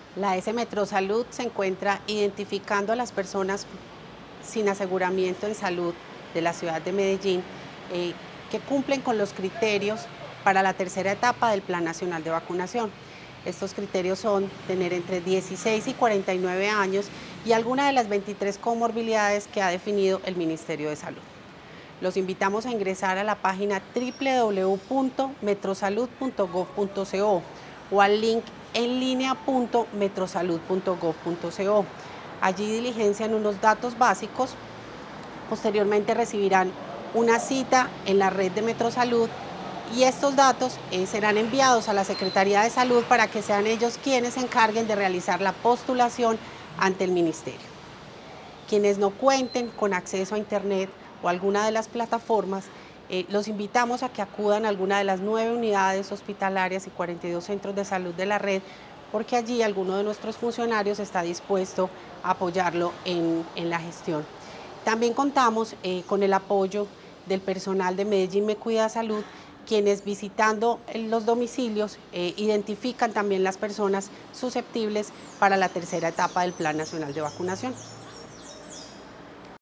La S Metrosalud se encuentra identificando a las personas sin aseguramiento en salud de la ciudad de Medellín eh, que cumplen con los criterios para la tercera etapa del Plan Nacional de Vacunación. Estos criterios son tener entre 16 y 49 años y alguna de las 23 comorbilidades que ha definido el Ministerio de Salud. Los invitamos a ingresar a la página www.metrosalud.gov.co o al link en línea.metrosalud.gov.co. Allí diligencian unos datos básicos, posteriormente recibirán una cita en la red de Metrosalud y estos datos serán enviados a la Secretaría de Salud para que sean ellos quienes se encarguen de realizar la postulación ante el Ministerio. Quienes no cuenten con acceso a Internet o alguna de las plataformas, los invitamos a que acudan a alguna de las 9 unidades hospitalarias y 42 centros de salud de la red, porque allí alguno de nuestros funcionarios está dispuesto a apoyarlo en la gestión. También contamos con el apoyo del personal de Medellín Me Cuida Salud, quienes visitando los domicilios identifican también las personas susceptibles para la tercera etapa del Plan Nacional de Vacunación.